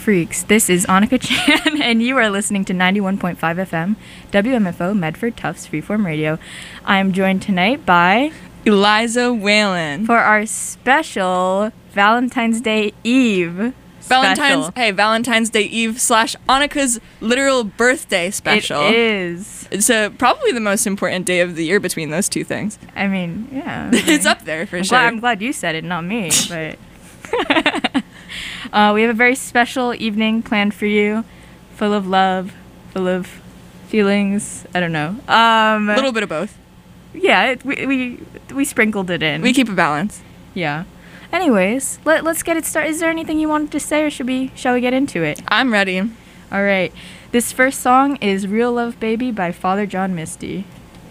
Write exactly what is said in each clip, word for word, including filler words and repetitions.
Freaks, this is Annika Chan, and you are listening to ninety-one point five F M, W M F O, Medford Tufts Freeform Radio. I am joined tonight by Eliza Whalen for our special Valentine's Day Eve Valentine's special. Hey, Valentine's Day Eve slash Annika's literal birthday special. It is. It's uh, probably the most important day of the year between those two things. I mean, yeah. It's up there for I'm sure. Glad, I'm glad you said it, not me, but... Uh, we have a very special evening planned for you, full of love, full of feelings. I don't know. Um, a little bit of both. Yeah, it, we, we we sprinkled it in. We keep a balance. Yeah. Anyways, let let's get it started. Is there anything you wanted to say, or should we shall we get into it? I'm ready. All right. This first song is "Real Love Baby" by Father John Misty.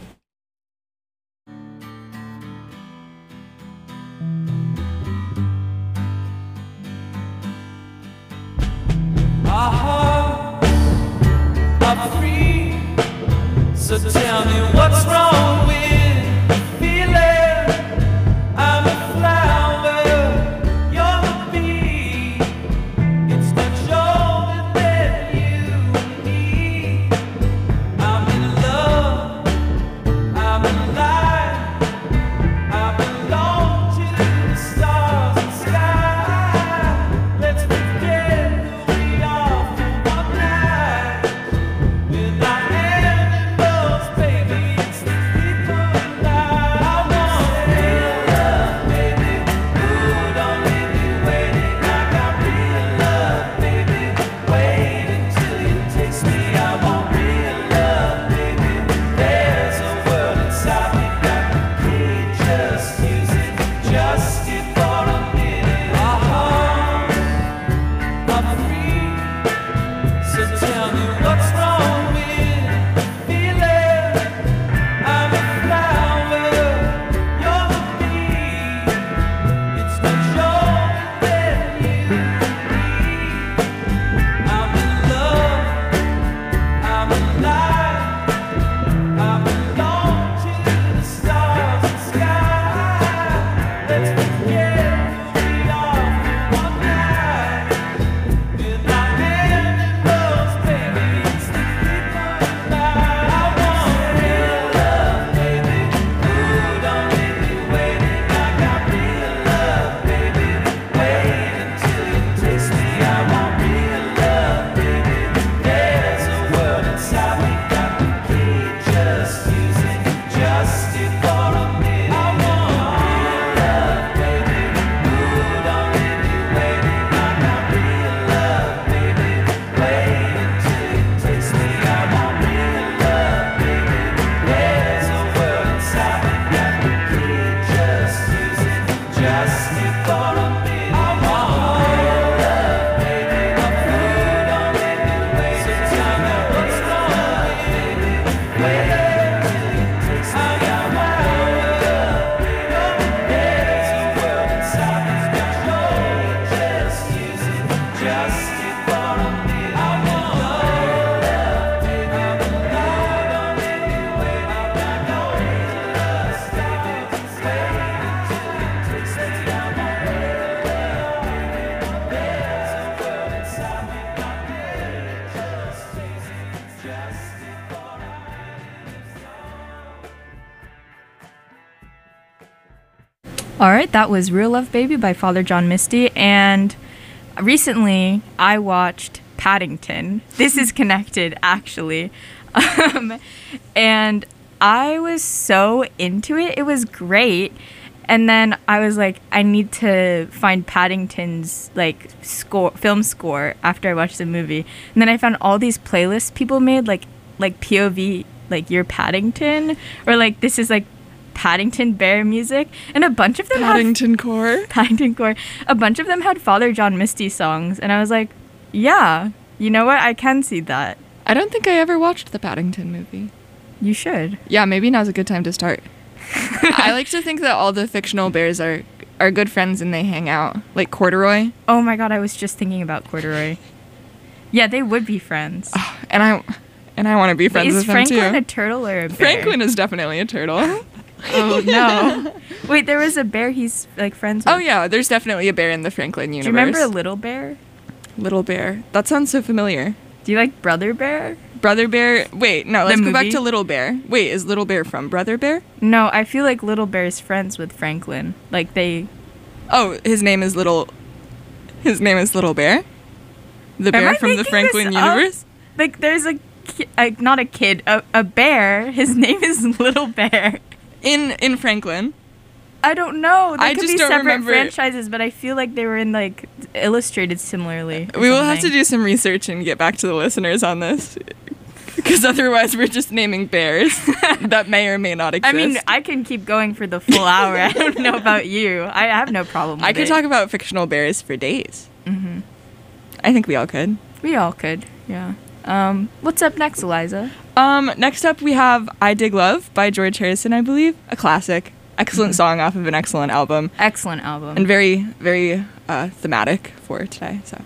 Our hearts are free, so tell me what's wrong with the feeling. I'm a flower, you're the bee. It's much older than you and me. I'm in love, I'm alive, I belong to the stars and sky. Let's forget who we are for one night. Without animals, baby, it's the people and I want real love, baby. Ooh, don't leave me waiting. I got real love, baby. Wait until you taste me. I want real love, baby. There's a world inside me, got the key. Just use it, just it for a minute. Our hearts are free, so tell me what's wrong with the feeling. I'm a flower, you're the bee. It's much older than you and me. I'm in love, I'm alive, I belong to the stars and sky. Let's forget who we are for one night. Without animals, baby, it's the people and I want real love, baby. Ooh, don't leave me waiting. I got real love, baby. Wait until you taste me. I want real love, baby. There's a world inside me, got the key. Just use it, just it for a minute. I want real love, baby. Ooh, don't leave me waiting. I got real love, baby. Wait until you taste me. I want real love, baby. There's a world inside me, got the key. Just use it, just it for a minute. I want real love, baby. Ooh, don't leave me waiting. So tell me what's wrong, baby. Wait until you taste me. I got real love, baby. There's a world inside me, got your just use it, just it for a minute. I want real love, baby. Ooh, don't leave me waiting. I got no real love, baby. Wait until you taste me. I want real love, baby. There's a world inside me, got just use it, just it for a All right, that was "Real Love Baby" by Father John Misty, and recently I watched Paddington. This is connected, actually, um, and I was so into it. It was great, and then I was like, I need to find Paddington's like score, film score after I watched the movie, and then I found all these playlists people made, like like P O V, like "You're Paddington," or like "This is like Paddington Bear music," and a bunch of them had Paddington Core. Paddington Core. A bunch of them had Father John Misty songs, and I was like, yeah, you know what? I can see that. I don't think I ever watched the Paddington movie. You should. Yeah, maybe now's a good time to start. I like to think that all the fictional bears are are good friends and they hang out. Like Corduroy. Oh my god, I was just thinking about Corduroy. Yeah, they would be friends. And I and I want to be friends Is with Franklin them too. a turtle or a bear? Franklin is definitely a turtle. Oh no. Wait, there was a bear he's like friends with. Oh yeah, there's definitely a bear in the Franklin Do universe. you remember Little Bear? Little Bear. That sounds so familiar. Do you like Brother Bear? Brother Bear. Wait, no, let's The go back movie? to Little Bear. Wait, is Little Bear from Brother Bear? No, I feel like Little Bear's friends with Franklin. Like they. Oh, his name is Little. His name is Little Bear? The Am bear I from the making Franklin this up? universe? Like there's a, ki- a not a kid, a, a bear. His name is Little Bear. In in Franklin. I don't know. They I could just be don't separate remember- franchises, but I feel like they were in like illustrated similarly. or We will have to something. do some research and get back to the listeners on this. Because otherwise we're just naming bears that may or may not exist. I mean, I can keep going for the full hour. I don't know about you. I have no problem with I could it. talk about fictional bears for days. Mm-hmm. I think we all could. We all could, yeah. Um, what's up next, Eliza? Um, next up we have I Dig Love by George Harrison, I believe. A classic. Excellent song off of an excellent album. Excellent album. And very, very uh, thematic for today. So.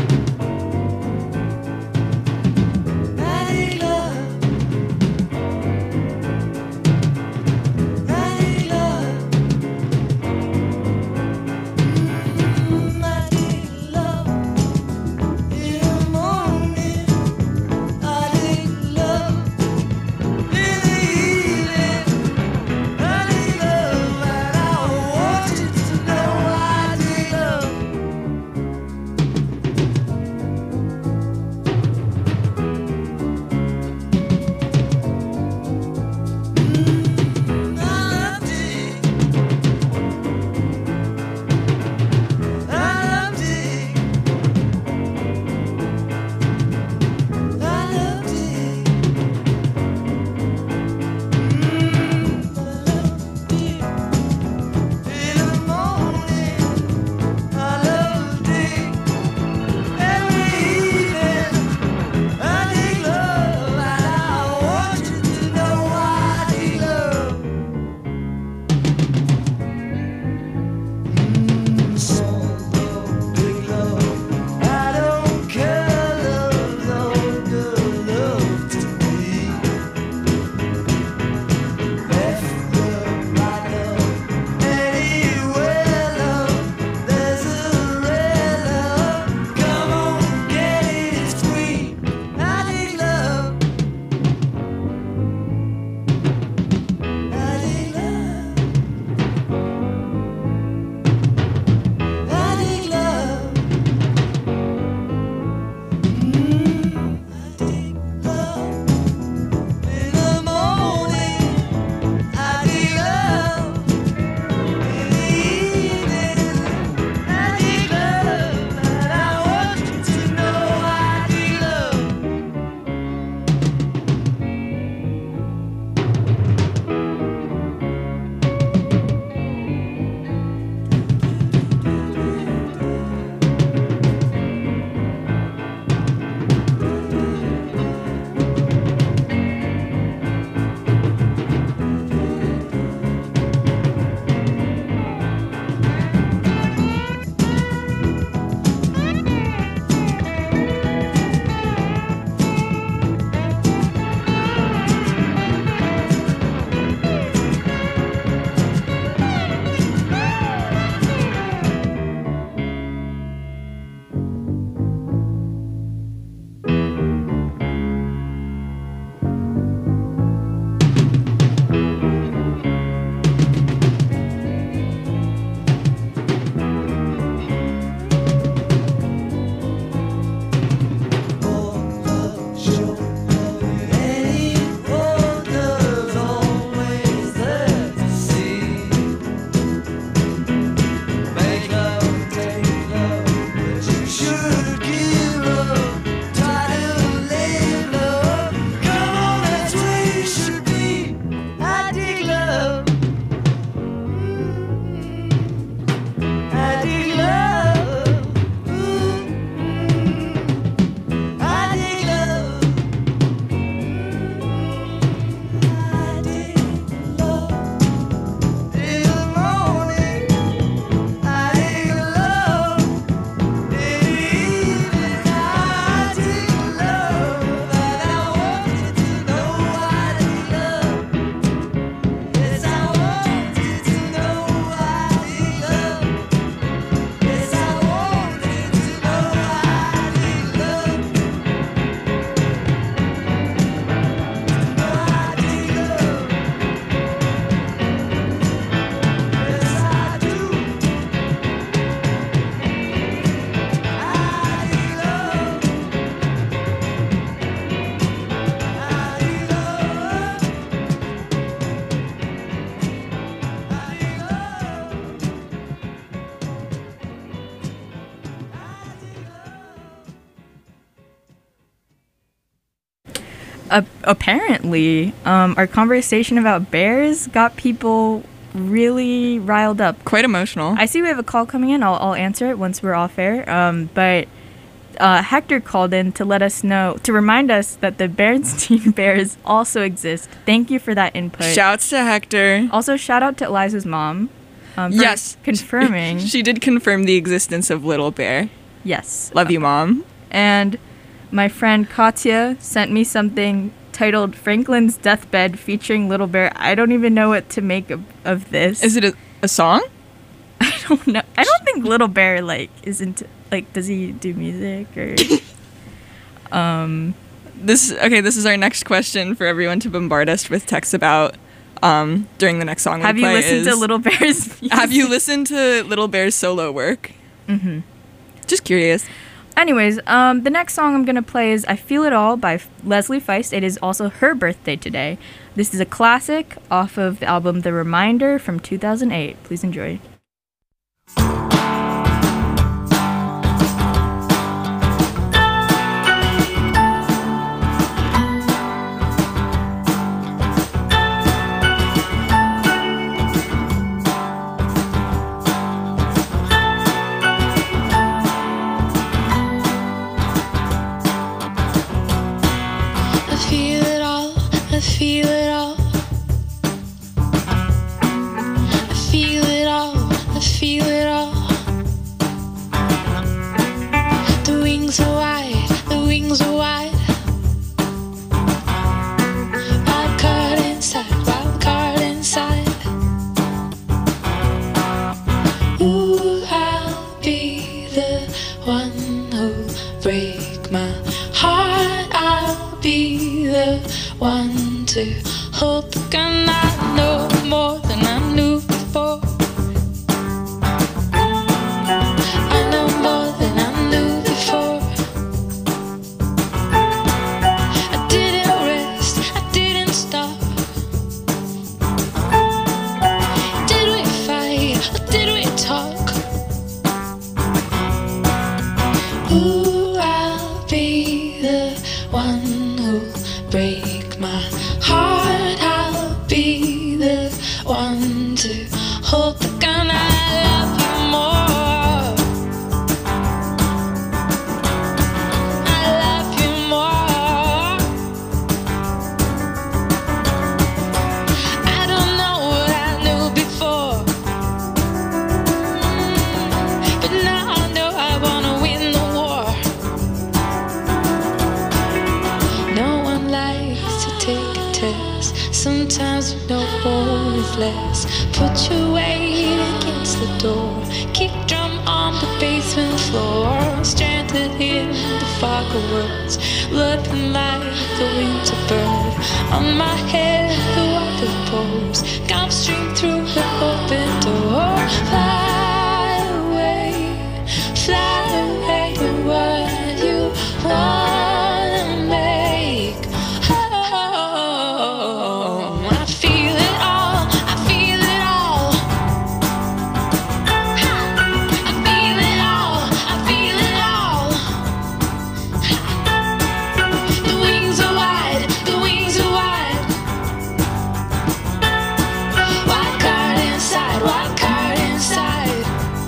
I dig love. uh, apparently, um, our conversation about bears got people really riled up. Quite emotional. I see we have a call coming in. I'll, I'll answer it once we're off air. Um, but uh, Hector called in to let us know, to remind us that the Berenstein Bears also exist. Thank you for that input. Shouts to Hector. Also, shout out to Eliza's mom. Um, for Yes. confirming. She did confirm the existence of Little Bear. Yes. Love you, Mom. And my friend Katya sent me something titled Franklin's Deathbed featuring Little Bear. I don't even know what to make of, of this. Is it a, a song? I don't know. I don't think Little Bear, like, isn't, like, does he do music or... um... This okay, this is our next question for everyone to bombard us with texts about um, during the next song Have we you play listened is, to Little Bear's music? Have you listened to Little Bear's solo work? Mm-hmm. Just curious. Anyways, um, the next song I'm going to play is I Feel It All by F- Leslie Feist. It is also her birthday today. This is a classic off of the album The Reminder from two thousand eight. Please enjoy. I feel it all, I feel it all. I feel it all, I feel it all. The wings are wide, the wings are wide. Wild card inside, wild card inside. Ooh, I'll be the one who'll break my heart. I'll be the one to hold the gun. I know more than I knew before. I know more than I knew before. I didn't rest, I didn't stop. Did we fight or did we talk? Ooh, I'll be the one who'll break my heart. I'll be the one to hold the gun. I love you more. I love you more. I don't know what I knew before, but now I know I wanna win the war. No one likes to take a test. Sometimes we know more is less. Put your weight against the door. Kick drum on the basement floor. Stranded in the fog of words. Looking like a winter bird. On my head the water pours. Gulf stream through the open door. Fly away, fly away to what you wanna make. Oh, I feel it all, I feel it all. I feel it all, I feel it all. The wings are wide, the wings are wide. Wild card inside, wild card inside.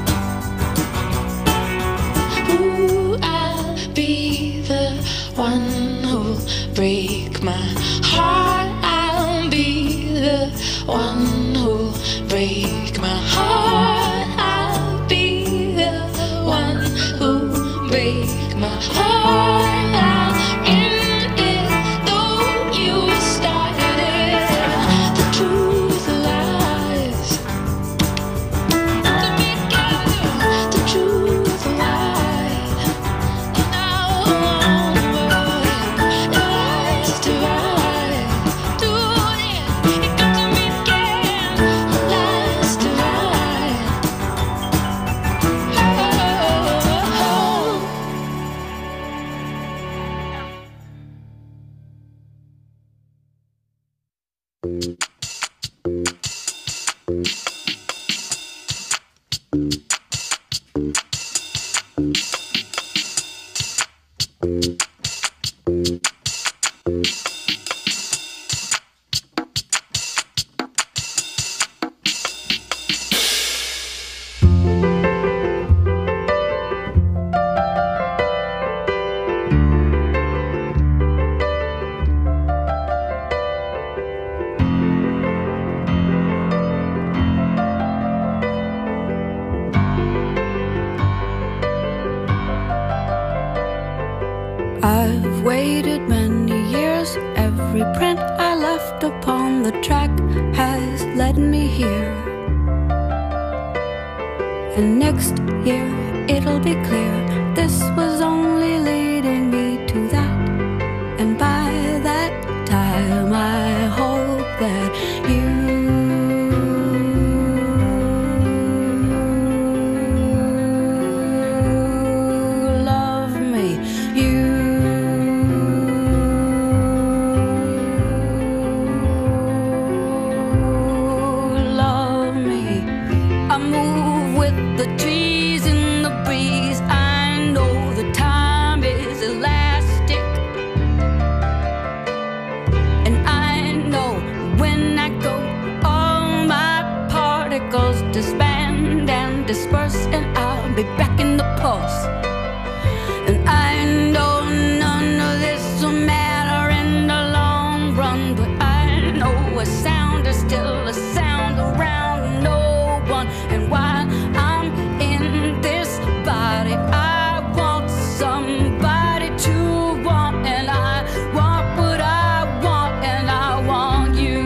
Ooh, I'll be the one who'll break my heart. I'll be the one who'll break my heart. I'll be the one who'll break my heart. I'm in it, though you started it. The truth lies. The truth lies. Now lies divide. Do it, it got to meet again. Lies divide. Oh, led me here. And next year it'll be clear this was only leading me to that. And by that time I hope that you love me. You love me. I move with the trees in the breeze. I know the time is elastic, and I know when I go, all my particles disband and disperse, and I'll be back in the pulse. And I know none of this will matter in the long run, but I know a sound is still a sound around no one. And while I'm in this body, I want somebody to want, and I want what I want, and I want you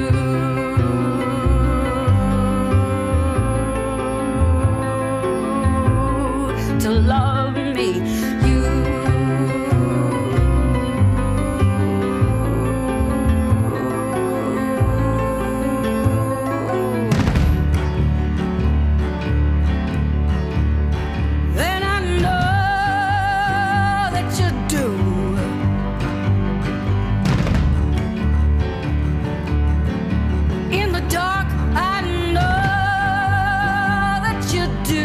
to love me. You and I know that you do. In the dark, I know that you do.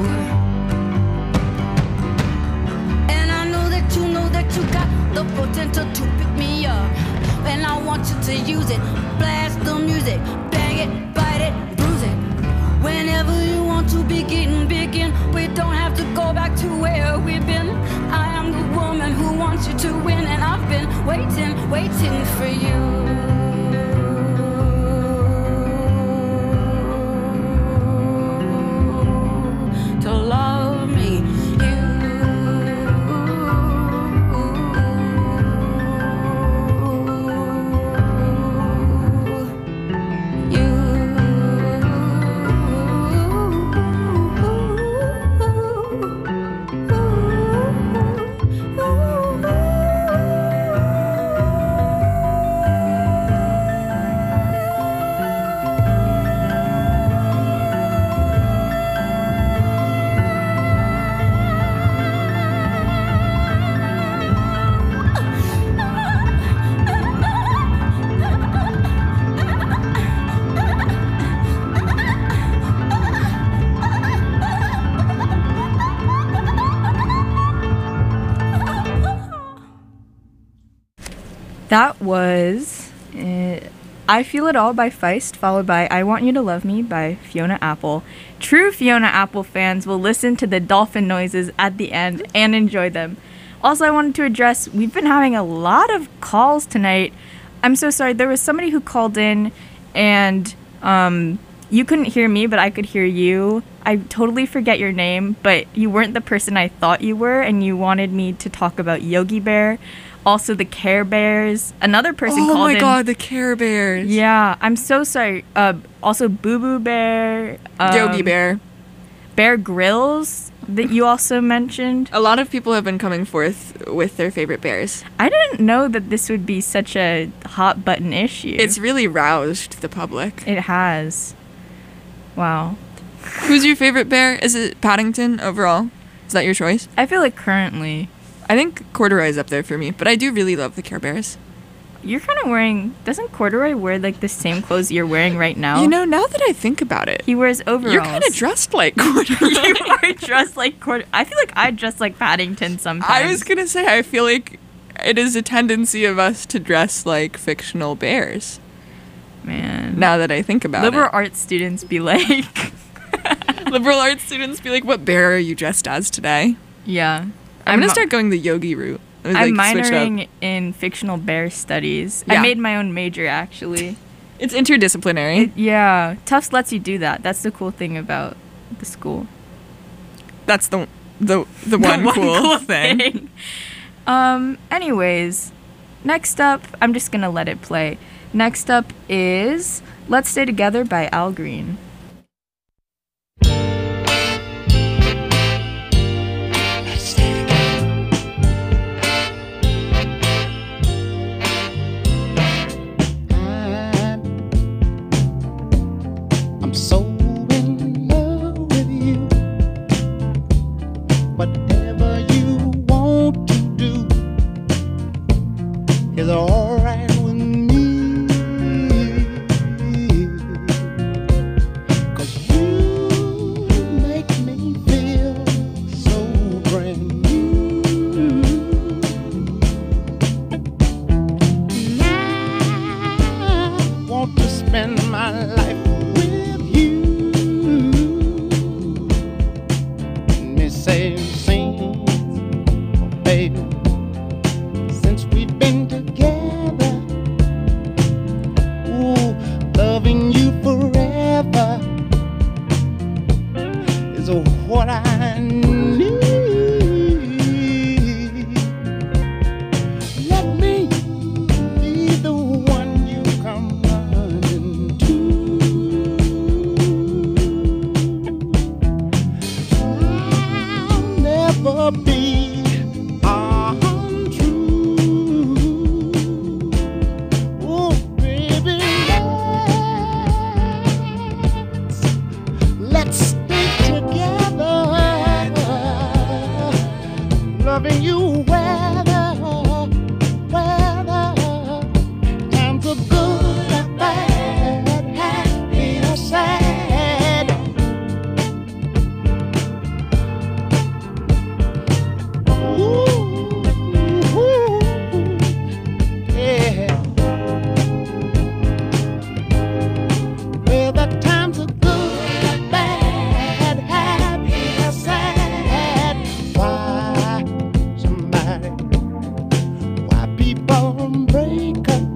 And I know that you know that you got the potential to pick me up. And I want you to use it. Blast the music, bang it, bite it, bruise it. Whenever you want to begin, begin. We don't have to go back to where we've been. I am the woman who wants you to win, and I've been waiting, waiting for you to love me. You, you. That was uh, I Feel It All by Feist, followed by I Want You to Love Me by Fiona Apple. True Fiona Apple fans will listen to the dolphin noises at the end and enjoy them. Also, I wanted to address, we've been having a lot of calls tonight. I'm so sorry. There was somebody who called in and um, you couldn't hear me, but I could hear you. I totally forget your name, but you weren't the person I thought you were, and you wanted me to talk about Yogi Bear. Also, the Care Bears. Another person Oh called my in. god, the Care Bears. Yeah, I'm so sorry. Uh, also, Boo Boo Bear. Um, Yogi Bear. Bear Grylls that you also mentioned. A lot of people have been coming forth with their favorite bears. I didn't know that this would be such a hot button issue. It's really roused the public. It has. Wow. Who's your favorite bear? Is it Paddington overall? Is that your choice? I feel like currently I think Corduroy's up there for me, but I do really love the Care Bears. you're kind of wearing. Doesn't Corduroy wear like the same clothes you're wearing right now? You know, now that I think about it, he wears overalls. you're kind of dressed like Corduroy. You are dressed like Corduroy. I feel like I dress like Paddington sometimes. I was gonna say, I feel like it is a tendency of us to dress like fictional bears. Man. Now that I think about Liberal it. arts students be like. Liberal arts students be like, what bear are you dressed as today? Yeah. I'm, gonna mi- start going the yogi route. It was, I'm like, switched up. minoring in fictional bear studies. Yeah. I made my own major, actually. It's interdisciplinary. It, yeah. Tufts lets you do that. That's the cool thing about the school. That's the the the one, The cool, thing. Um. Anyways, next up, I'm just gonna let it play. Next up is Let's Stay Together by Al Green. I'm so in love with you. Whatever you want to do is alright with me. 'Cause you make me feel so brand new. And I want to spend my life with you. Me say sing, oh baby, since we've been together, ooh, loving you forever is what I need. Let me be the one you come running to. I'll never be untrue. Oh, baby, let's, let's stay together, loving you weather, weather, times are good or bad, happy or sad. Ooh, ooh, yeah. Whether times are good or bad, happy or sad. Why somebody, why people break up?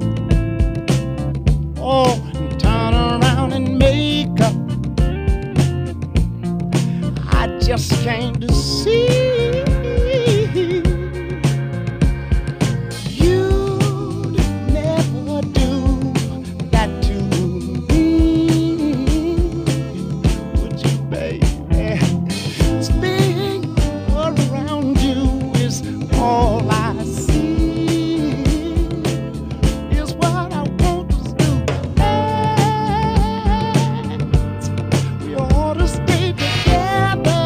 Oh, and turn around and make up. I just came to see you'd never do that to me, would you, baby? Staying around you is all I see, is what I want to do. And we ought to stay together,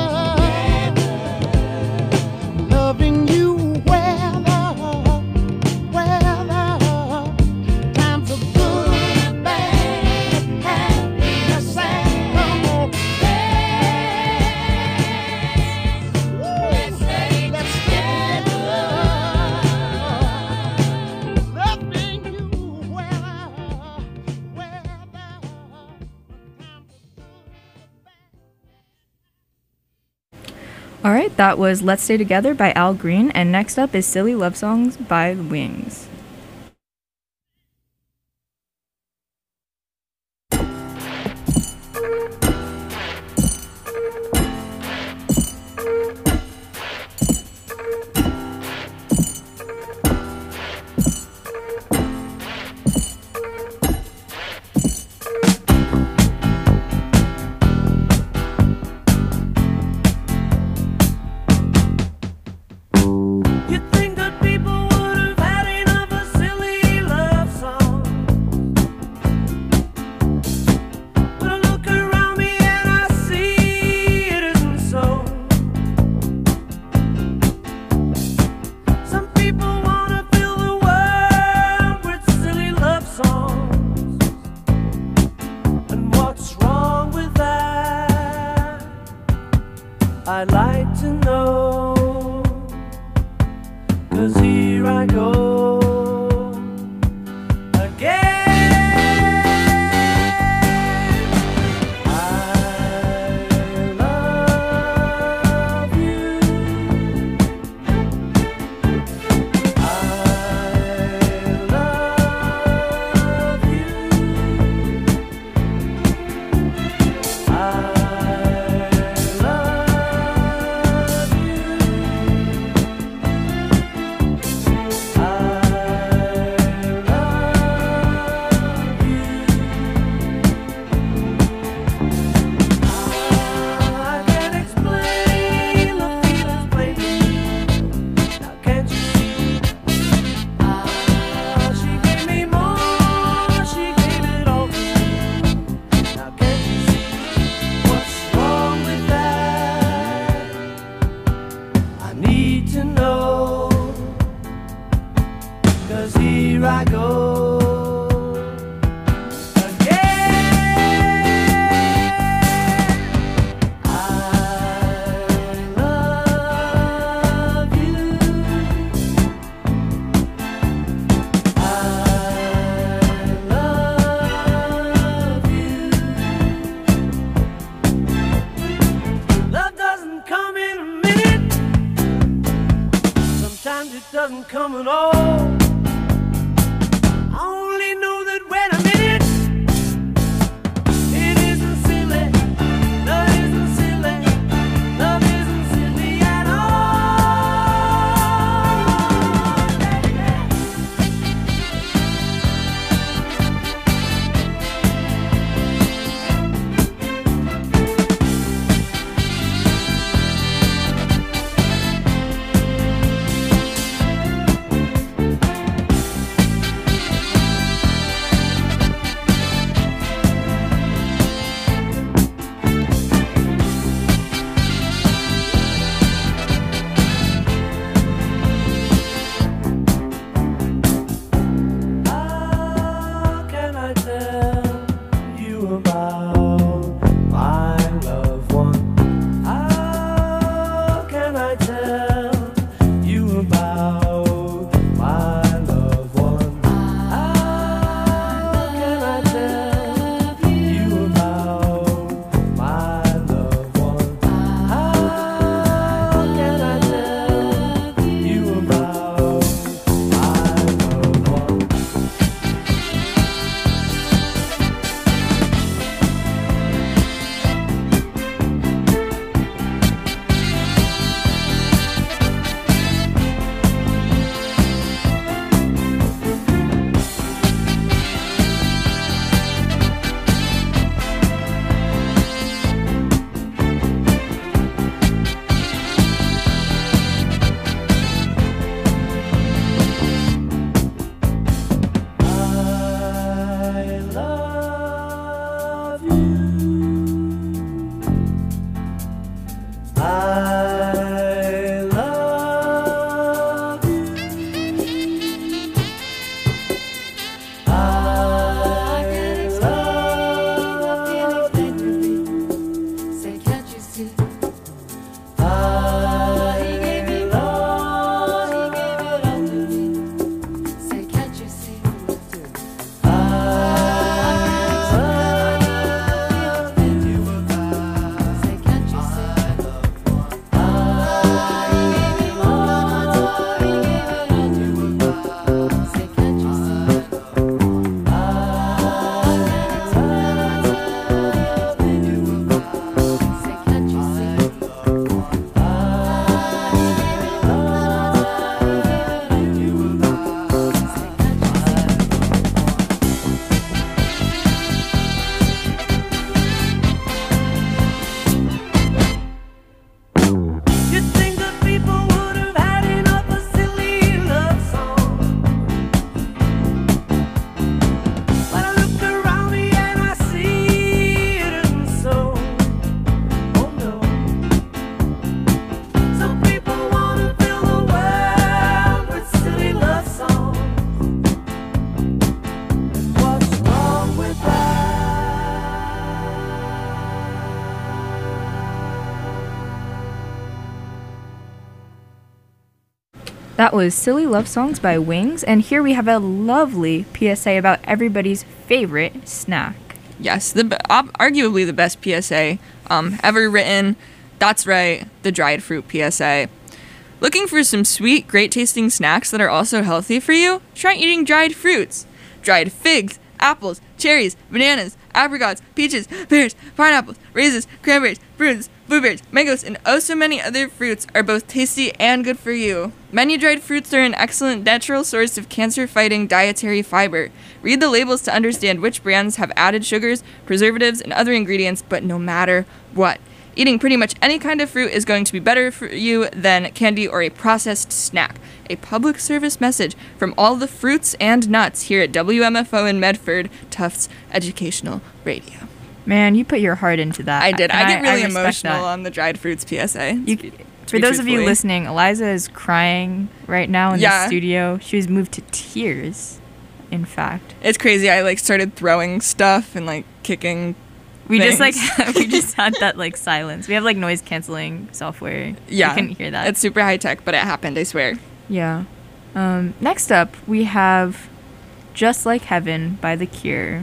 loving you weather, weather, times are good and bad, happy or sad. Come on, let's stay together, loving you weather, weather, times are good and bad. All right, that was Let's Stay Together by Al Green, and next up is Silly Love Songs by The Wings. You think that people would have had enough of silly love songs? But I look around me and I see it isn't so. Some people wanna fill the world with silly love songs. And what's wrong with that? I'd like to know. 'Cause here I go again. I love you. I love you. I love you. That was Silly Love Songs by Wings, and here we have a lovely P S A about everybody's favorite snack. Yes, the be- ob- arguably the best P S A um, ever written. That's right, the dried fruit P S A. Looking for some sweet, great-tasting snacks that are also healthy for you? Try eating dried fruits. Dried figs, apples, cherries, bananas, apricots, peaches, pears, pineapples, raisins, cranberries, prunes, blueberries, mangoes, and oh so many other fruits are both tasty and good for you. Many dried fruits are an excellent natural source of cancer-fighting dietary fiber. Read the labels to understand which brands have added sugars, preservatives, and other ingredients, but no matter what, eating pretty much any kind of fruit is going to be better for you than candy or a processed snack. A public service message from all the fruits and nuts here at W M F O in Medford, Tufts Educational Radio. Man, you put your heart into that. I did. and I get really respect emotional that. on the dried fruits P S A. You, to be- to for be those of you truthfully. listening, Eliza is crying right now in Yeah. the studio. She was moved to tears, in fact. It's crazy. I like started throwing stuff and like kicking. We just like things. we just had that like silence. We have like noise canceling software. Yeah, You couldn't hear that. It's super high tech, but it happened. I swear. Yeah. Um, next up, we have Just Like Heaven by The Cure.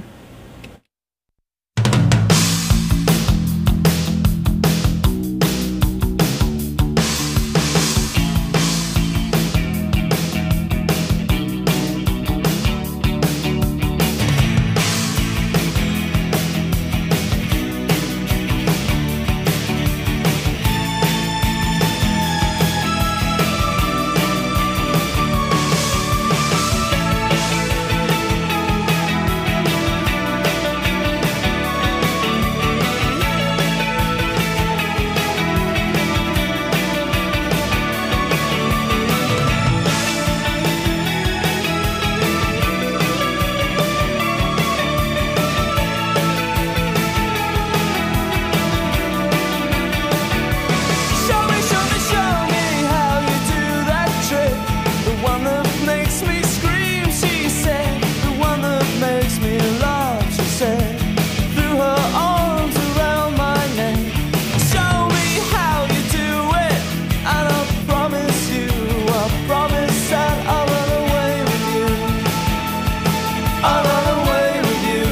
Show me, show me, show me how you do that trick. The one that makes me scream, she said. The one that makes me laugh, she said. Threw her arms around my neck. Show me how you do it, and I promise you, I promise that I'll run away with you. I'll run away with you.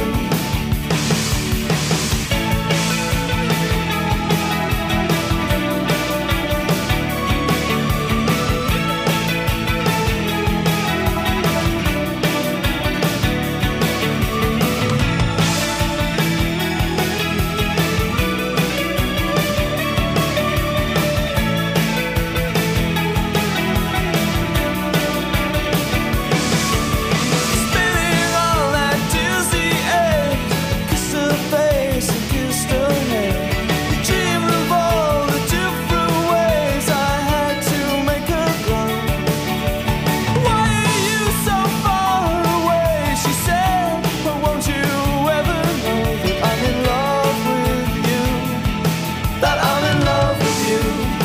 Spinning on that dizzy edge, kissed her face and kissed her head. We dreamed of all the different ways I had to make her grow. Why are you so far away? She said, but won't you ever know that I'm in love with you? That I'm in love with you.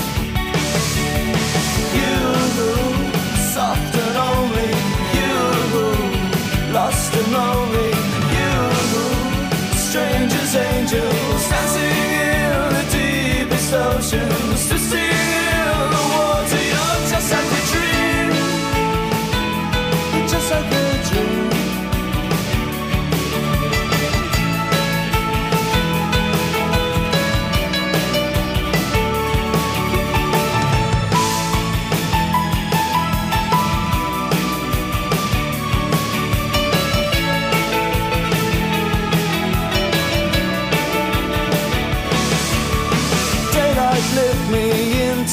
You, soft and only you, lost and lonely you, strangers, angels, dancing in the deepest oceans, twisting in the water. You're just like a dream, you're just like a dream. Daylight lit me into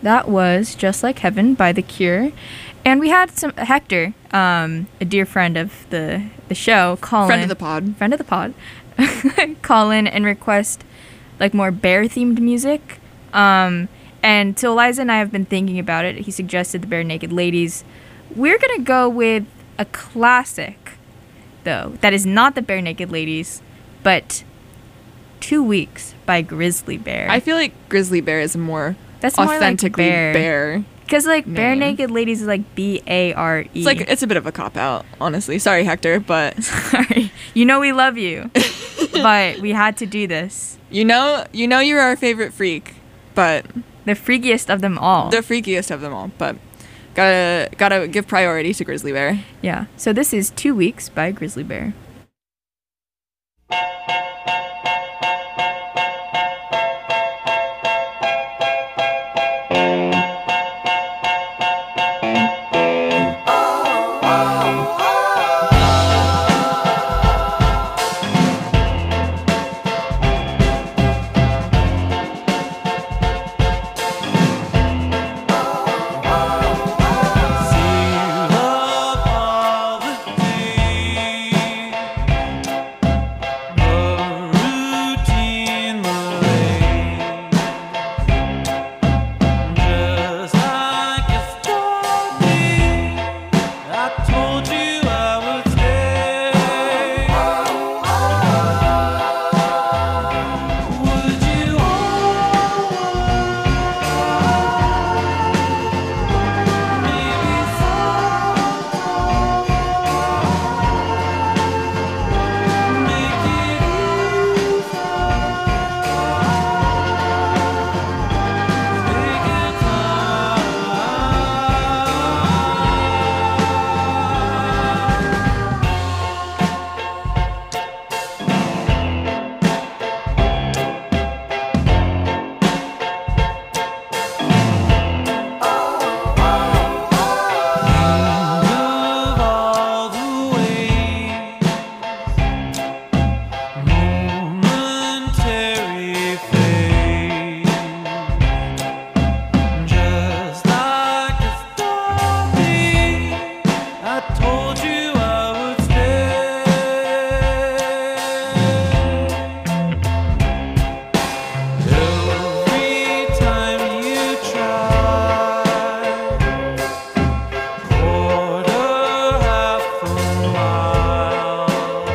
that was Just Like Heaven by The Cure. And we had some Hector, um, a dear friend of the, the show, call Friend in. of the pod. Friend of the pod. Call in and request like more bear-themed music. Um, and so Eliza and I have been thinking about it. He suggested the Bare Naked Ladies. We're going to go with a classic, though, that is not the Bare Naked Ladies, but Two Weeks by Grizzly Bear. I feel like Grizzly Bear is a more That's more like authentically bear. bear. Because, like, Bare name. Naked Ladies is like B A R E. It's like it's a bit of a cop out, honestly. Sorry, Hector, but Sorry. You know we love you. But we had to do this. you know, you know, you're our favorite freak, but The freakiest of them all. the freakiest of them all. But gotta gotta give priority to Grizzly Bear. Yeah. So this is Two Weeks by Grizzly Bear. Seal up all the days, a routine malaise, just like you told me. I told you I would stay. Would you maybe make it easy? Take your Think of all the ways momentary fade, just like a story. I told you I would stay. Every time you try, quarter half a mile,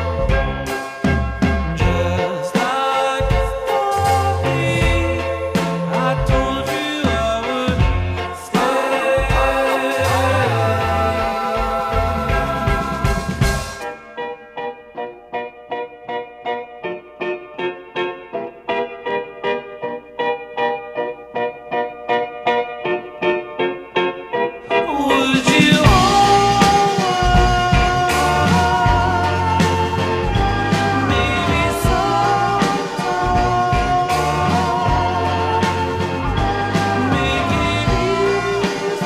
just like a story. I told you I would stay. Would you maybe sometime make it easy?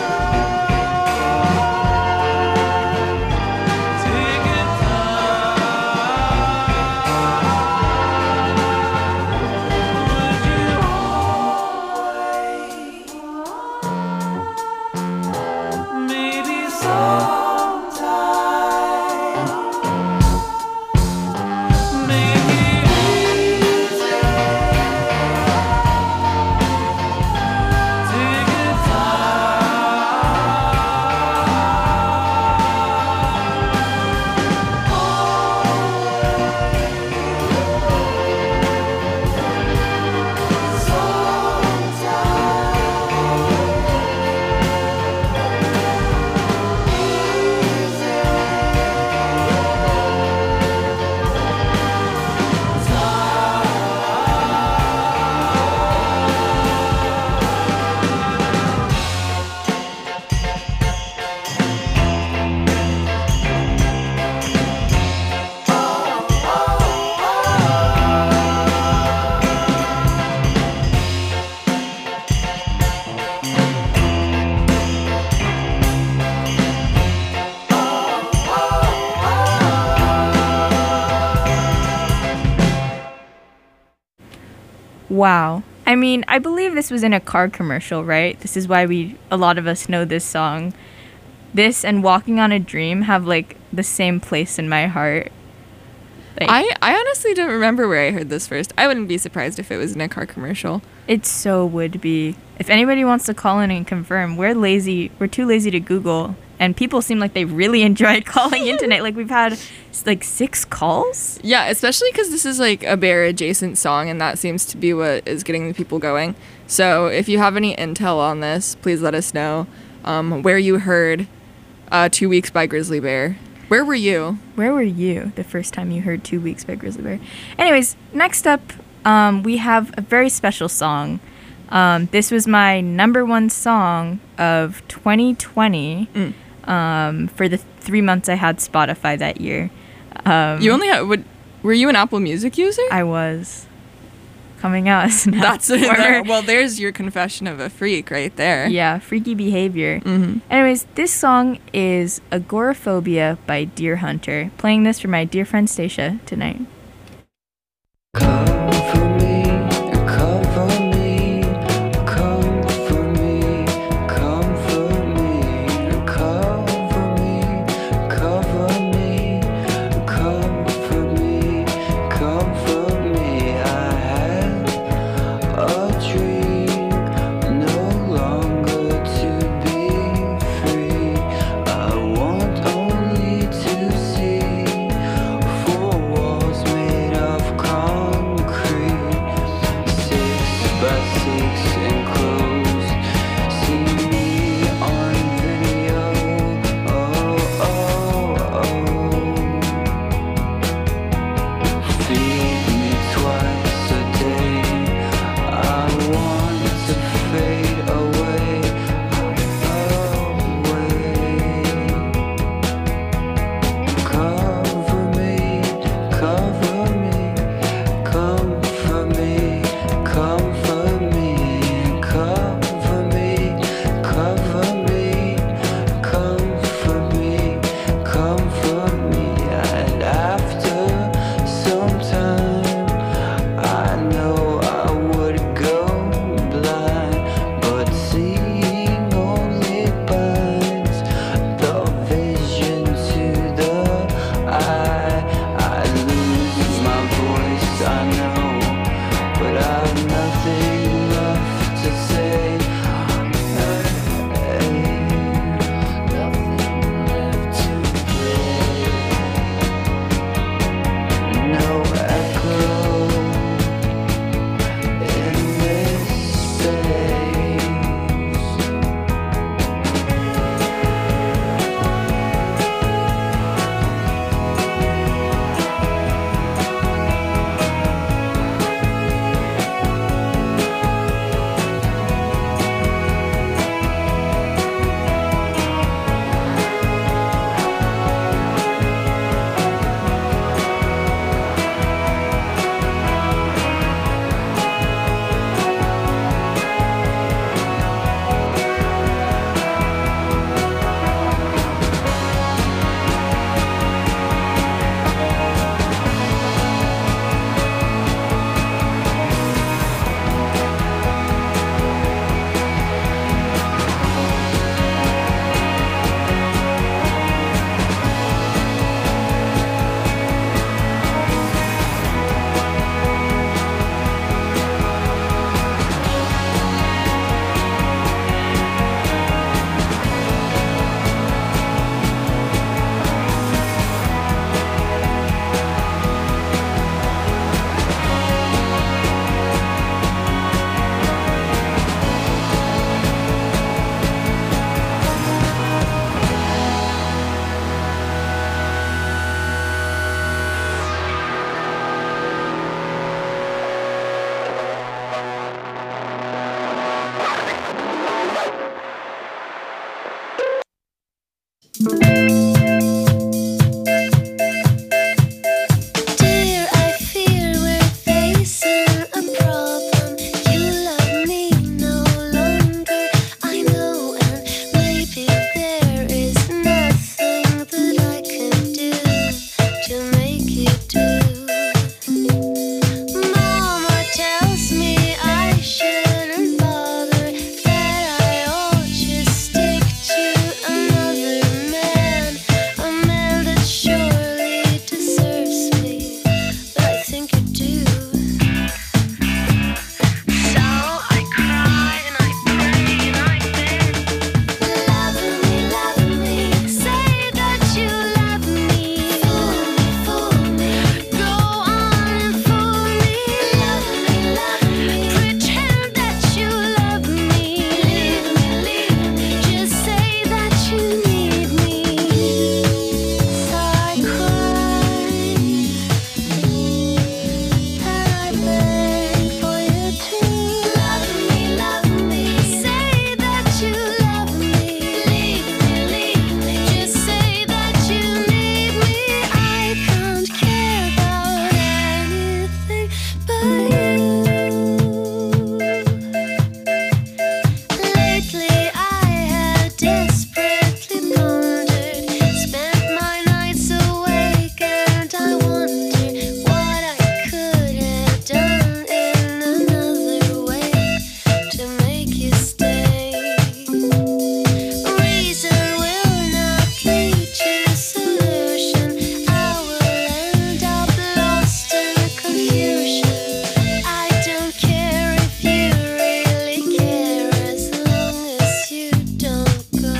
Take your time. Maybe sometime make it easy. Take your Wow. I mean, I believe this was in a car commercial, right? This is why we, a lot of us know this song. This and Walking on a Dream have like the same place in my heart. Like, I, I honestly don't remember where I heard this first. I wouldn't be surprised if it was in a car commercial. It so would be. If anybody wants to call in and confirm, we're lazy. We're too lazy to Google. And people seem like they really enjoy calling in tonight. Like, we've had, like, six calls? Yeah, especially because this is, like, a Bear-adjacent song, and that seems to be what is getting the people going. So if you have any intel on this, please let us know um, where you heard uh, Two Weeks by Grizzly Bear. Where were you? Where were you the first time you heard Two Weeks by Grizzly Bear? Anyways, next up, um, we have a very special song. Um, this was my number one song of twenty twenty Mm. um, for the three months I had Spotify that year. Um, You only had, would, were you an Apple Music user? I was coming out as an That's Apple it. user. Well, there's your confession of a freak right there. Yeah, freaky behavior. Mm-hmm. Anyways, this song is Agoraphobia by Deer Hunter. Playing this for my dear friend Stacia tonight. Come for me, come for me, come for me, come for me, come for me, come for me, come for me, come for me. I have a dream, no longer to be free. I want only to see four walls desperately pondered, spent my nights awake, and I wonder what I could have done in another way to make you stay. Reason will not lead to a solution. I will end up lost in confusion. I don't care if you really care, as long as you don't go.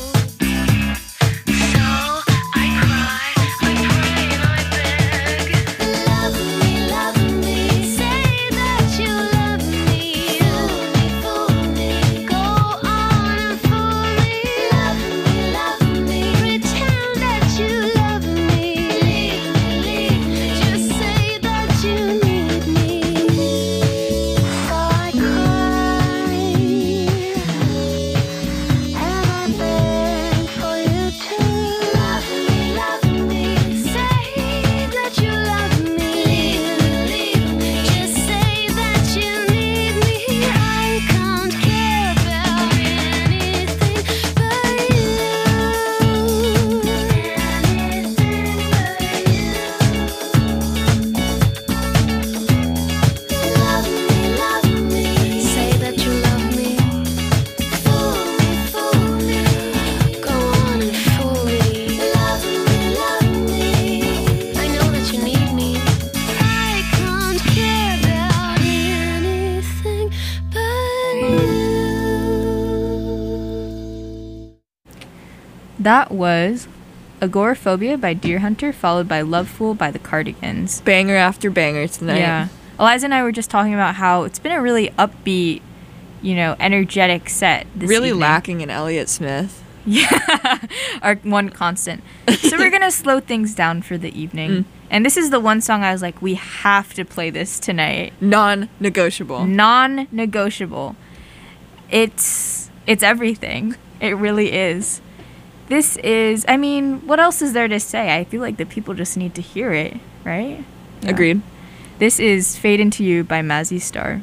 So I cry, I pray, and I beg. Love me, love me, say that you love me. Fool me, fool me, go on and fool me. Love me, love me, pretend that you love me. Leave me, leave me, just say that you need me. So I cry, and I beg for you to love me, love me, say that you love me. Leave me, just say that you need me. I can't care about anything but you. Love me, love me, say that you love me. Fool me, fool me, go on and fool me. Love me, love me, I know that you need me. I can't care about anything but you. That was Agoraphobia by Deer Hunter, followed by Love Fool by the Cardigans. Banger after banger tonight. Yeah. Eliza and I were just talking about how it's been a really upbeat, you know, energetic set this Really evening. lacking in Elliott Smith. Yeah, our one constant. So we're gonna slow things down for the evening. Mm. And this is the one song I was like, we have to play this tonight. Non-negotiable. Non-negotiable. It's it's everything. It really is. This is, I mean, what else is there to say? I feel like the people just need to hear it, right? Yeah. Agreed. This is Fade Into You by Mazzy Star.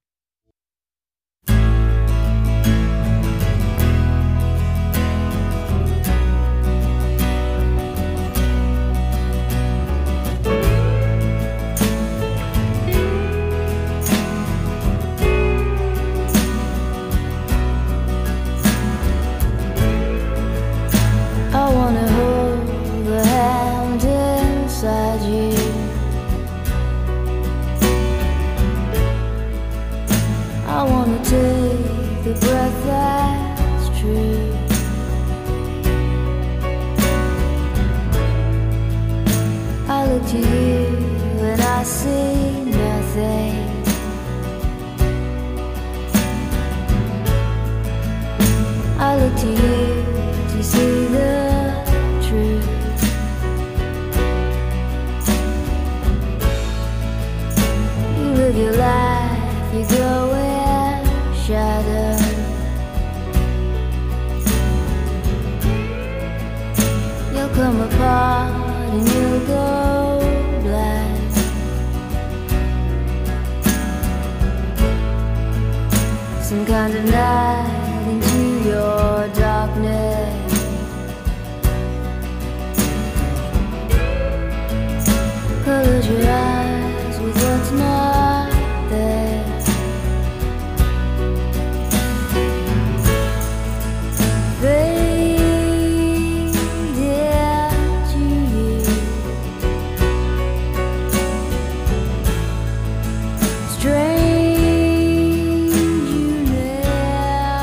I wanna hold the hand inside you. I wanna take the breath that's true. I look to you and I see nothing. I look to you to see the truth. You live your life, you go in shadow. You'll come apart and you'll go black. Some kind of night into your darkness. Close your eyes with what's not there. Fade into you. Strange you never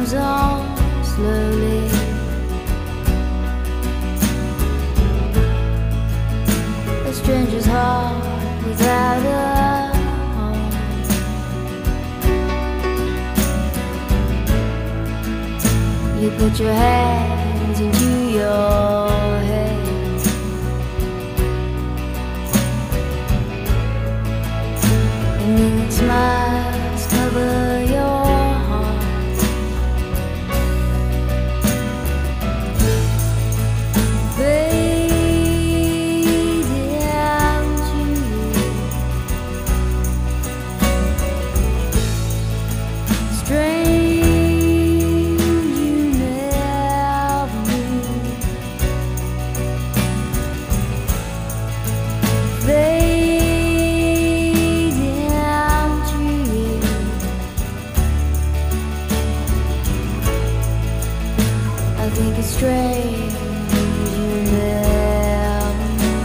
moves on slowly. A stranger's heart without a home. You put your hands into your head. And then smiles cover your heart. Fade down to you. Strange you never knew. Fade down to you. I think it's strange you never knew.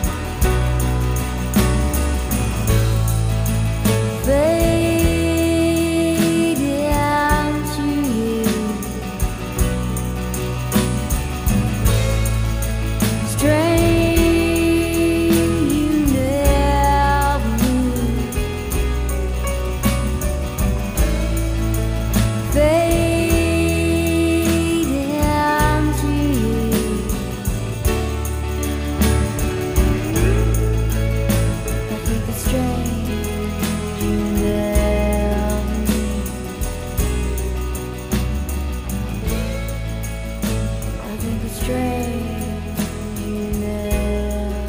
Fade down to you. Strange you never knew. Fade down to you. I think it's strange you never knew. I think it's strange you never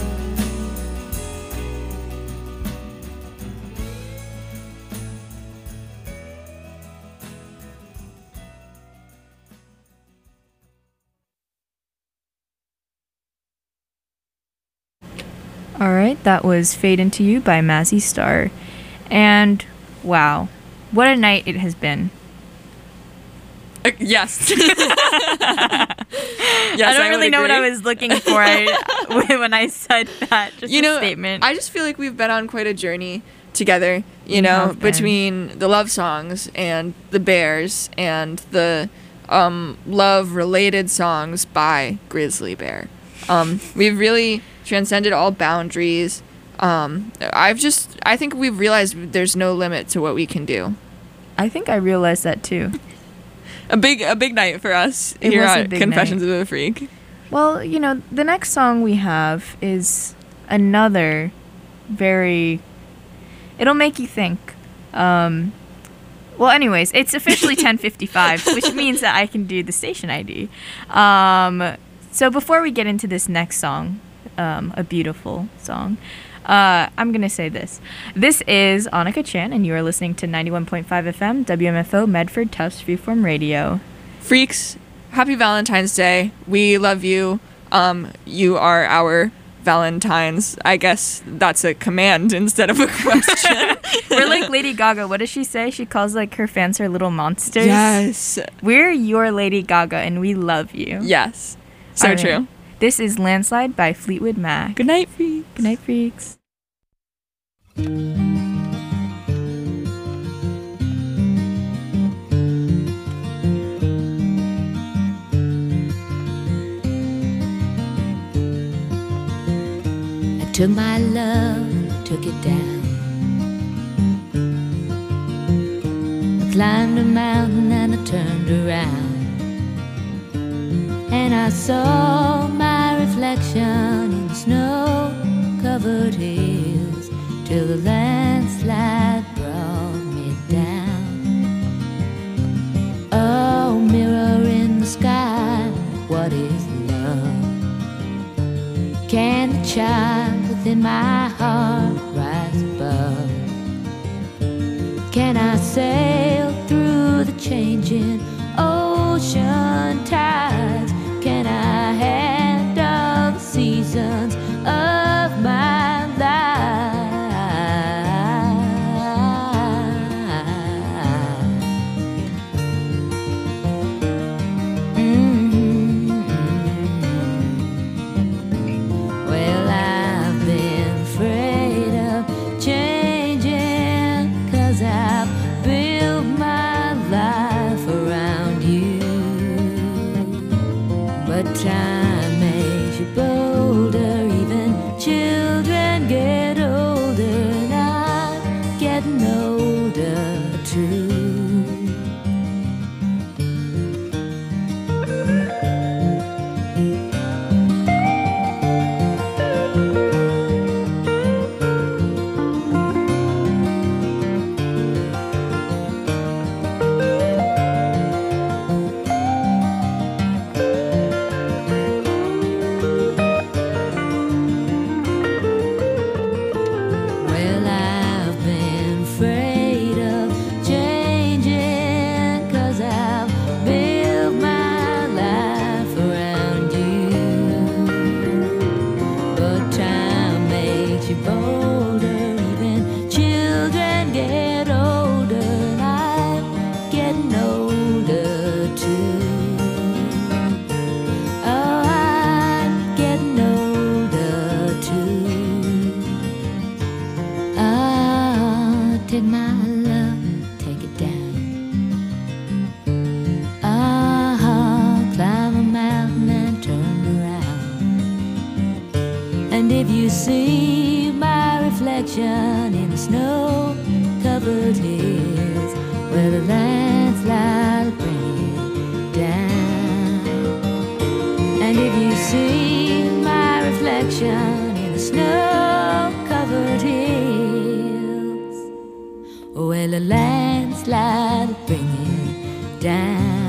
All right, that was Fade Into You by Mazzy Star. And wow, what a night it has been. Uh, yes. yes, I don't really would know what I agree. was looking for I, when I said that. Just You a know, statement. I just feel like we've been on quite a journey together, you We know, have been. between the love songs and the Bears and the um, love related songs by Grizzly Bear. Um, we've really transcended all boundaries. Um, I've just, I think we've realized there's no limit to what we can do. I think I realized that too. A big, a big night for us It here was a at big Confessions night. of a Freak. Well, you know, the next song we have is another very. It'll make you think. Um, well, anyways, it's officially ten fifty-five, which means that I can do the station I D. Um, so before we get into this next song, um, a beautiful song, uh, I'm going to say this. This is Annika Chan, and you are listening to ninety-one point five F M, W M F O, Medford Tufts Freeform Radio. Freaks, happy Valentine's Day. We love you. Um, you are our Valentines. I guess that's a command instead of a question. We're like Lady Gaga. What does she say? She calls like her fans her little monsters. Yes. We're your Lady Gaga, and we love you. Yes. So All right. true. This is Landslide by Fleetwood Mac. Good night, Freaks. Good night, freaks. I took my love, took it down. I climbed a mountain and I turned around, and I saw my reflection in snow-covered hills till the landslide brought me down. Oh, mirror in the sky, what is love? Can the child within my heart rise above? Can I sail through the changing ocean tides? Can I handle the seasons of my life? Mm-hmm. Well, I've been afraid of changing, 'cause I've built my life around time makes you bolder. Even children get older, and I'm getting older too. Well, I've been afraid of changing, 'cause I've built my life around you. But time makes you bolder, even children get older, and I'm getting older too. Oh, I'm getting older too. Ah, take my love, take it down. Ah, climb a mountain and turn around. And if you see my reflection in the snow-covered hills, where the landslide will bring it down. And if you see my reflection in the snow-covered hills, well, a landslide will bring it down.